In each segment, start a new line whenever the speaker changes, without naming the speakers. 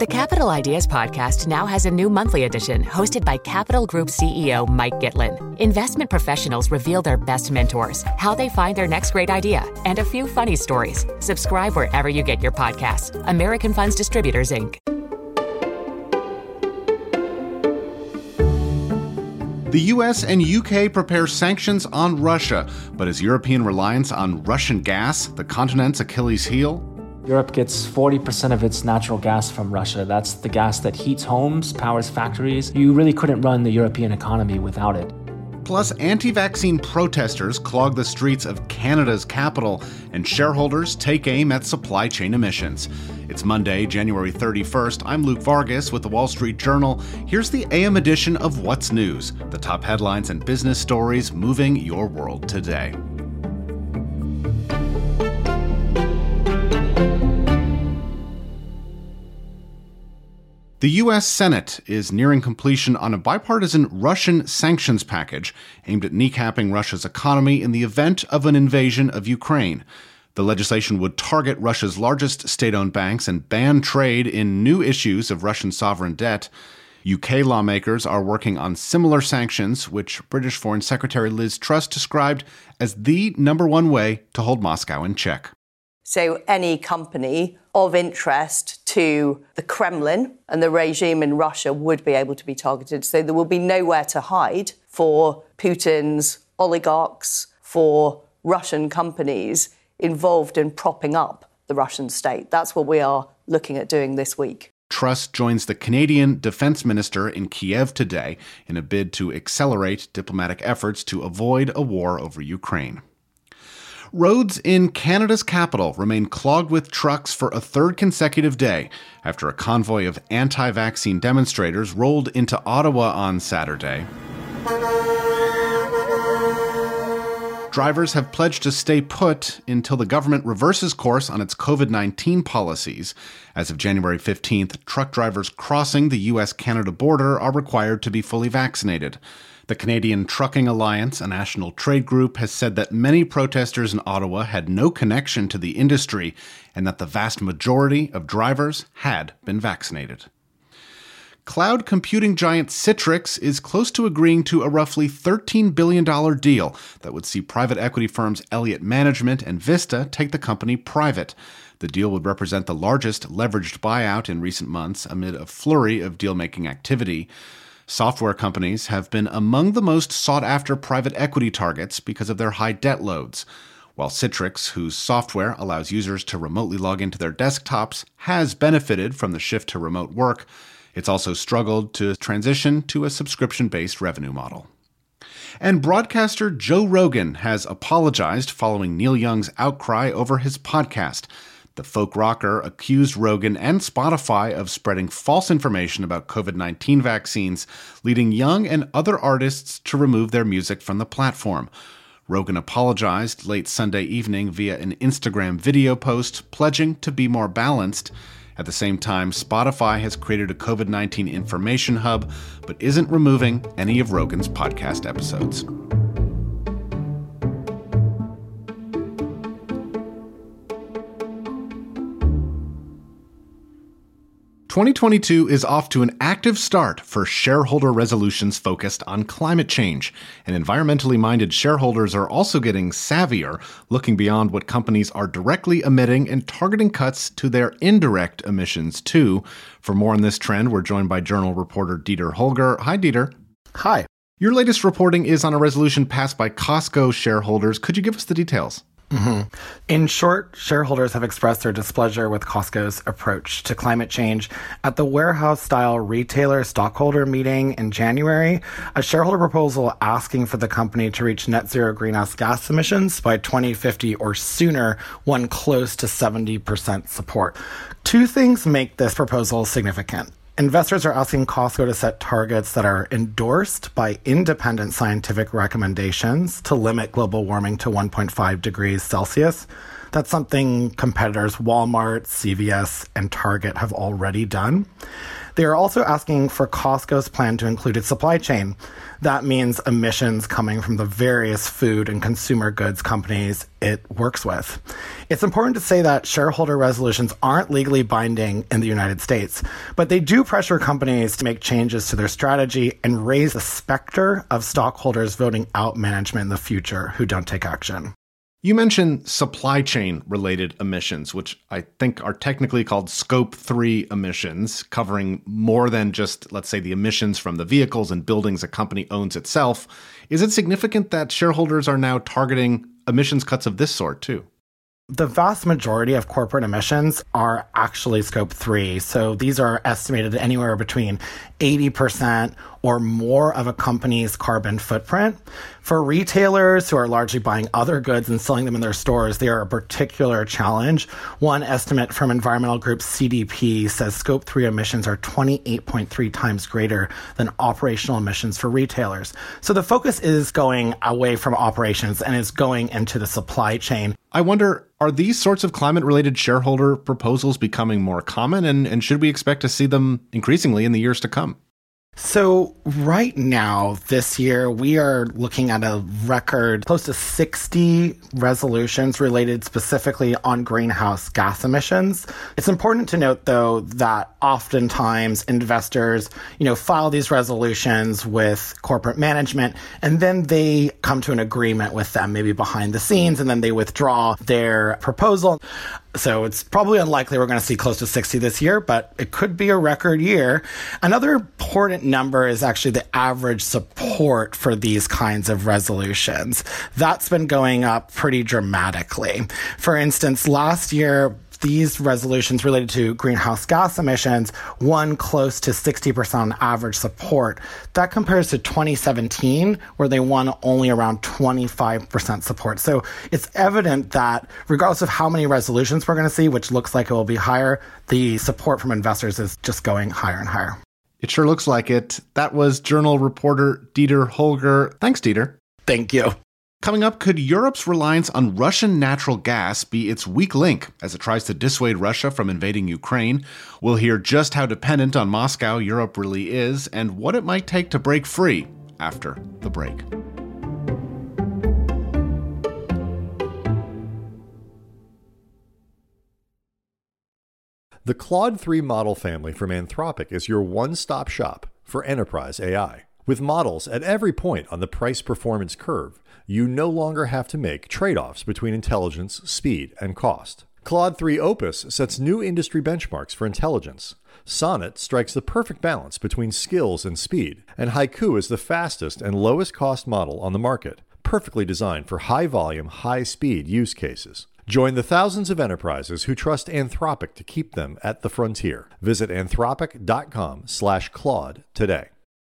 The Capital Ideas Podcast now has a new monthly edition hosted by Capital Group CEO Mike Gitlin. Investment professionals reveal their best mentors, how they find their next great idea, and a few funny stories. Subscribe wherever you get your podcasts. American Funds Distributors, Inc.
The US and UK prepare sanctions on Russia, but is European reliance on Russian gas the continent's Achilles heel?
Europe gets 40% of its natural gas from Russia. That's the gas that heats homes, powers factories. You really couldn't run the European economy without it.
Plus, anti-vaccine protesters clog the streets of Canada's capital, and shareholders take aim at supply chain emissions. It's Monday, January 31st. I'm Luke Vargas with The Wall Street Journal. Here's the AM edition of What's News, the top headlines and business stories moving your world today. The U.S. Senate is nearing completion on a bipartisan Russian sanctions package aimed at kneecapping Russia's economy in the event of an invasion of Ukraine. The legislation would target Russia's largest state-owned banks and ban trade in new issues of Russian sovereign debt. UK lawmakers are working on similar sanctions, which British Foreign Secretary Liz Truss described as the number one way to hold Moscow in check.
So any company of interest to the Kremlin and the regime in Russia would be able to be targeted. So there will be nowhere to hide for Putin's oligarchs, for Russian companies involved in propping up the Russian state. That's what we are looking at doing this week.
Truss joins the Canadian defense minister in Kiev today in a bid to accelerate diplomatic efforts to avoid a war over Ukraine. Roads in Canada's capital remain clogged with trucks for a third consecutive day after a convoy of anti-vaccine demonstrators rolled into Ottawa on Saturday. Drivers have pledged to stay put until the government reverses course on its COVID-19 policies. As of January 15th, truck drivers crossing the U.S.-Canada border are required to be fully vaccinated. The Canadian Trucking Alliance, a national trade group, has said that many protesters in Ottawa had no connection to the industry and that the vast majority of drivers had been vaccinated. Cloud computing giant Citrix is close to agreeing to a roughly $13 billion deal that would see private equity firms Elliott Management and Vista take the company private. The deal would represent the largest leveraged buyout in recent months amid a flurry of deal-making activity. Software companies have been among the most sought-after private equity targets because of their high debt loads, while Citrix, whose software allows users to remotely log into their desktops, has benefited from the shift to remote work. It's also struggled to transition to a subscription-based revenue model. And broadcaster Joe Rogan has apologized following Neil Young's outcry over his podcast. The folk rocker accused Rogan and Spotify of spreading false information about COVID-19 vaccines, leading Young and other artists to remove their music from the platform. Rogan apologized late Sunday evening via an Instagram video post, pledging to be more balanced. At the same time, Spotify has created a COVID-19 information hub, but isn't removing any of Rogan's podcast episodes. 2022 is off to an active start for shareholder resolutions focused on climate change. And environmentally minded shareholders are also getting savvier, looking beyond what companies are directly emitting and targeting cuts to their indirect emissions too. For more on this trend, we're joined by Journal reporter Dieter Holger. Hi, Dieter.
Hi.
Your latest reporting is on a resolution passed by Costco shareholders. Could you give us the details?
In short, shareholders have expressed their displeasure with Costco's approach to climate change. At the warehouse-style retailer stockholder meeting in January, a shareholder proposal asking for the company to reach net zero greenhouse gas emissions by 2050 or sooner won close to 70% support. Two things make this proposal significant. Investors are asking Costco to set targets that are endorsed by independent scientific recommendations to limit global warming to 1.5 degrees Celsius. That's something competitors Walmart, CVS, and Target have already done. They are also asking for Costco's plan to include its supply chain. That means emissions coming from the various food and consumer goods companies it works with. It's important to say that shareholder resolutions aren't legally binding in the United States, but they do pressure companies to make changes to their strategy and raise the specter of stockholders voting out management in the future who don't take action.
You mentioned supply chain related emissions, which I think are technically called Scope 3 emissions, covering more than just, let's say, the emissions from the vehicles and buildings a company owns itself. Is it significant that shareholders are now targeting emissions cuts of this sort, too?
The vast majority of corporate emissions are actually Scope 3. So these are estimated anywhere between 80% or more of a company's carbon footprint. For retailers who are largely buying other goods and selling them in their stores, they are a particular challenge. One estimate from environmental group CDP says Scope 3 emissions are 28.3 times greater than operational emissions for retailers. So the focus is going away from operations and is going into the supply chain.
I wonder, are these sorts of climate-related shareholder proposals becoming more common, and should we expect to see them increasingly in the years to come?
So right now, this year, we are looking at a record close to 60 resolutions related specifically on greenhouse gas emissions. It's important to note, though, that oftentimes investors, file these resolutions with corporate management, and then they come to an agreement with them, maybe behind the scenes, and then they withdraw their proposal. So it's probably unlikely we're going to see close to 60 this year, but it could be a record year. Another important number is actually the average support for these kinds of resolutions. That's been going up pretty dramatically. For instance, last year, these resolutions related to greenhouse gas emissions won close to 60% on average support. That compares to 2017, where they won only around 25% support. So it's evident that regardless of how many resolutions we're going to see, which looks like it will be higher, the support from investors is just going higher and higher.
It sure looks like it. That was Journal reporter Dieter Holger. Thanks, Dieter.
Thank you.
Coming up, could Europe's reliance on Russian natural gas be its weak link as it tries to dissuade Russia from invading Ukraine? We'll hear just how dependent on Moscow Europe really is and what it might take to break free after the break.
The Claude 3 model family from Anthropic is your one-stop shop for enterprise AI. With models at every point on the price-performance curve, you no longer have to make trade-offs between intelligence, speed, and cost. Claude 3 Opus sets new industry benchmarks for intelligence. Sonnet strikes the perfect balance between skills and speed, and Haiku is the fastest and lowest cost model on the market, perfectly designed for high-volume, high-speed use cases. Join the thousands of enterprises who trust Anthropic to keep them at the frontier. Visit anthropic.com/Claude today.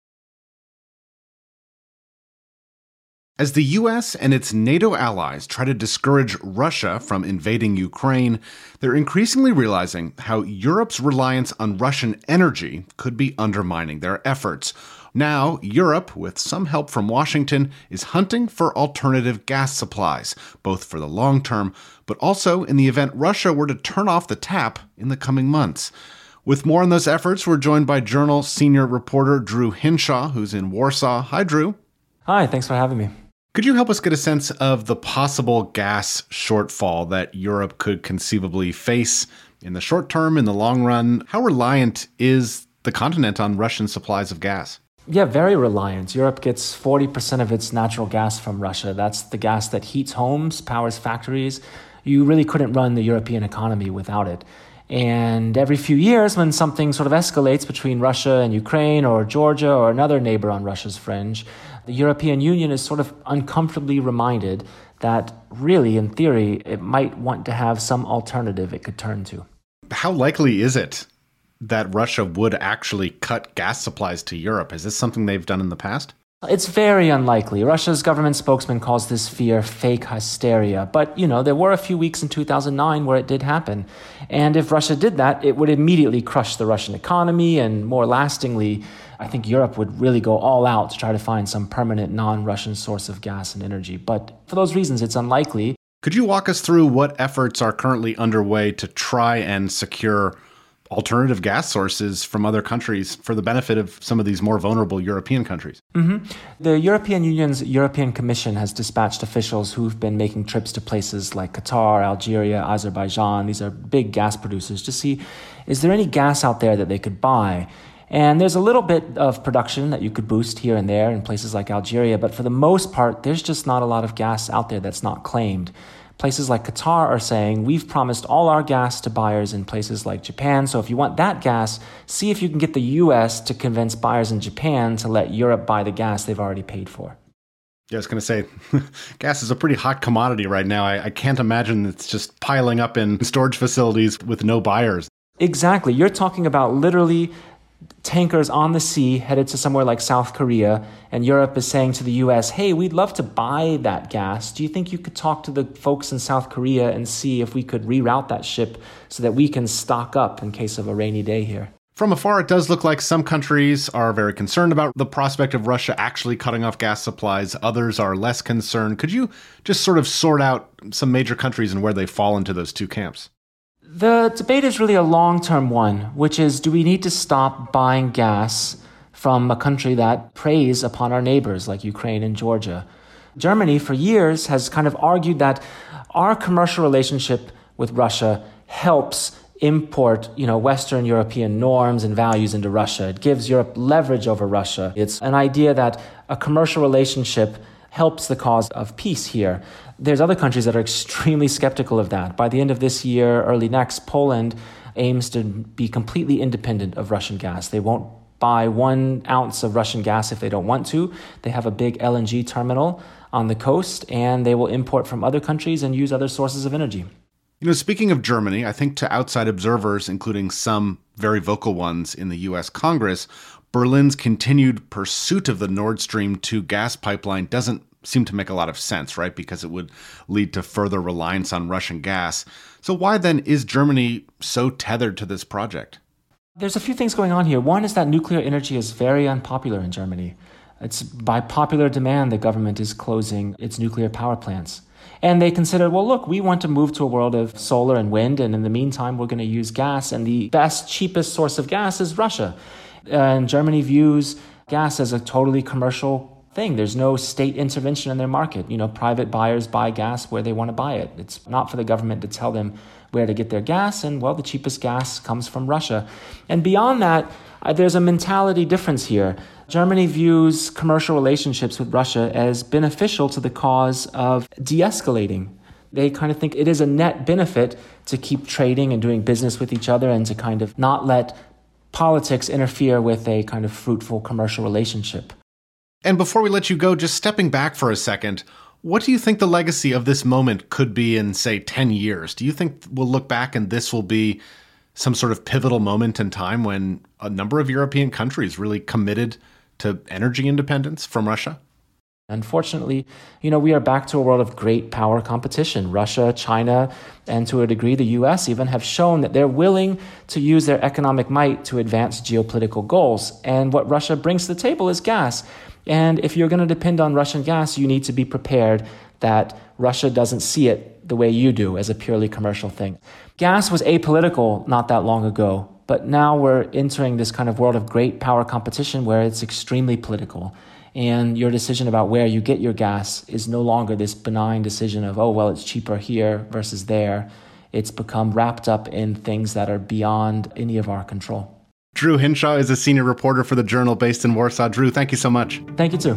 As the U.S. and its NATO allies try to discourage Russia from invading Ukraine, they're increasingly realizing how Europe's reliance on Russian energy could be undermining their efforts. Now, Europe, with some help from Washington, is hunting for alternative gas supplies, both for the long term, but also in the event Russia were to turn off the tap in the coming months. With more on those efforts, we're joined by Journal senior reporter Drew Hinshaw, who's in Warsaw. Hi, Drew.
Hi, thanks for having me.
Could you help us get a sense of the possible gas shortfall that Europe could conceivably face in the short term, in the long run? How reliant is the continent on Russian supplies of gas?
Yeah, very reliant. Europe gets 40% of its natural gas from Russia. That's the gas that heats homes, powers factories. You really couldn't run the European economy without it. And every few years, when something sort of escalates between Russia and Ukraine or Georgia or another neighbor on Russia's fringe, the European Union is sort of uncomfortably reminded that really, in theory, it might want to have some alternative it could turn to.
How likely is it that Russia would actually cut gas supplies to Europe? Is this something they've done in the past?
It's very unlikely. Russia's government spokesman calls this fear fake hysteria. But, there were a few weeks in 2009 where it did happen. And if Russia did that, it would immediately crush the Russian economy. And more lastingly, I think Europe would really go all out to try to find some permanent non-Russian source of gas and energy. But for those reasons, it's unlikely.
Could you walk us through what efforts are currently underway to try and secure alternative gas sources from other countries for the benefit of some of these more vulnerable European countries?
The European Union's European Commission has dispatched officials who've been making trips to places like Qatar, Algeria, Azerbaijan. These are big gas producers to see, is there any gas out there that they could buy? And there's a little bit of production that you could boost here and there in places like Algeria, but for the most part, there's just not a lot of gas out there that's not claimed. Places like Qatar are saying, we've promised all our gas to buyers in places like Japan, so if you want that gas, see if you can get the U.S. to convince buyers in Japan to let Europe buy the gas they've already paid for.
Yeah, I was going to say, gas is a pretty hot commodity right now. I can't imagine it's just piling up in storage facilities with no buyers.
Exactly. You're talking about literally tankers on the sea headed to somewhere like South Korea, and Europe is saying to the U.S., hey, we'd love to buy that gas. Do you think you could talk to the folks in South Korea and see if we could reroute that ship so that we can stock up in case of a rainy day here?
From afar, it does look like some countries are very concerned about the prospect of Russia actually cutting off gas supplies. Others are less concerned. Could you just sort of sort out some major countries and where they fall into those two camps?
The debate is really a long-term one, which is, do we need to stop buying gas from a country that preys upon our neighbors like Ukraine and Georgia? Germany, for years, has kind of argued that our commercial relationship with Russia helps import, Western European norms and values into Russia. It gives Europe leverage over Russia. It's an idea that a commercial relationship helps the cause of peace here. There's other countries that are extremely skeptical of that. By the end of this year, early next, Poland aims to be completely independent of Russian gas. They won't buy 1 ounce of Russian gas if they don't want to. They have a big LNG terminal on the coast, and they will import from other countries and use other sources of energy.
Speaking of Germany, I think to outside observers, including some very vocal ones in the U.S. Congress, Berlin's continued pursuit of the Nord Stream 2 gas pipeline doesn't seem to make a lot of sense, right? Because it would lead to further reliance on Russian gas. So why then is Germany so tethered to this project?
There's a few things going on here. One is that nuclear energy is very unpopular in Germany. It's by popular demand the government is closing its nuclear power plants. And they consider, well, look, we want to move to a world of solar and wind, and in the meantime, we're going to use gas, and the best, cheapest source of gas is Russia. And Germany views gas as a totally commercial thing. There's no state intervention in their market. Private buyers buy gas where they want to buy it. It's not for the government to tell them where to get their gas, and, well, the cheapest gas comes from Russia. And beyond that, there's a mentality difference here. Germany views commercial relationships with Russia as beneficial to the cause of de-escalating. They kind of think it is a net benefit to keep trading and doing business with each other and to kind of not let politics interfere with a kind of fruitful commercial relationship.
And before we let you go, just stepping back for a second, what do you think the legacy of this moment could be in, say, 10 years? Do you think we'll look back and this will be some sort of pivotal moment in time when a number of European countries really committed to energy independence from Russia?
Unfortunately, we are back to a world of great power competition. Russia, China, and to a degree the U.S. even have shown that they're willing to use their economic might to advance geopolitical goals. And what Russia brings to the table is gas. And if you're going to depend on Russian gas, you need to be prepared that Russia doesn't see it the way you do as a purely commercial thing. Gas was apolitical not that long ago, but now we're entering this kind of world of great power competition where it's extremely political. And your decision about where you get your gas is no longer this benign decision of, oh, well, it's cheaper here versus there. It's become wrapped up in things that are beyond any of our control.
Drew Hinshaw is a senior reporter for the Journal based in Warsaw. Drew, thank you so much.
Thank you, too.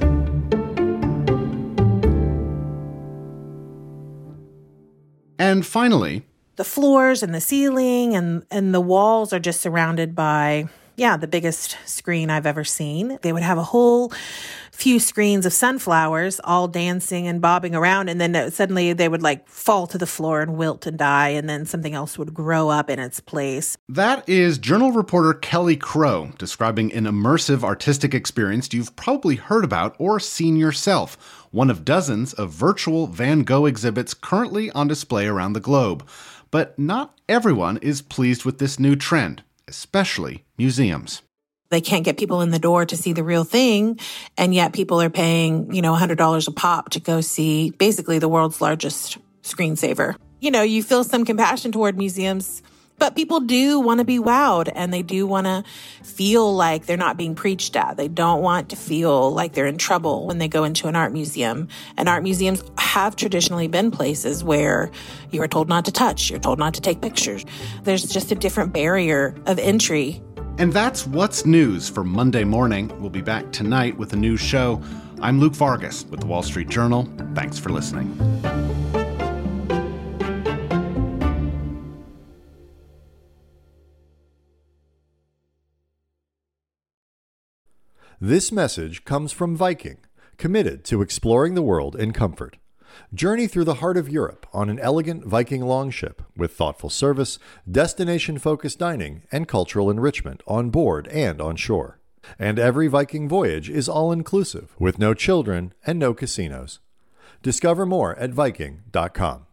And finally,
the floors and the ceiling and the walls are just surrounded by, the biggest screen I've ever seen. They would have a whole few screens of sunflowers all dancing and bobbing around, and then suddenly they would fall to the floor and wilt and die, and then something else would grow up in its place.
That is Journal reporter Kelly Crow describing an immersive artistic experience you've probably heard about or seen yourself, one of dozens of virtual Van Gogh exhibits currently on display around the globe. But not everyone is pleased with this new trend, especially museums.
They can't get people in the door to see the real thing, and yet people are paying, $100 a pop to go see basically the world's largest screensaver. You feel some compassion toward museums, but people do want to be wowed, and they do want to feel like they're not being preached at. They don't want to feel like they're in trouble when they go into an art museum. And art museums have traditionally been places where you are told not to touch, you're told not to take pictures. There's just a different barrier of entry.
And that's What's News for Monday morning. We'll be back tonight with a new show. I'm Luke Vargas with The Wall Street Journal. Thanks for listening.
This message comes from Viking, committed to exploring the world in comfort. Journey through the heart of Europe on an elegant Viking longship with thoughtful service, destination-focused dining, and cultural enrichment on board and on shore. And every Viking voyage is all-inclusive, with no children and no casinos. Discover more at Viking.com.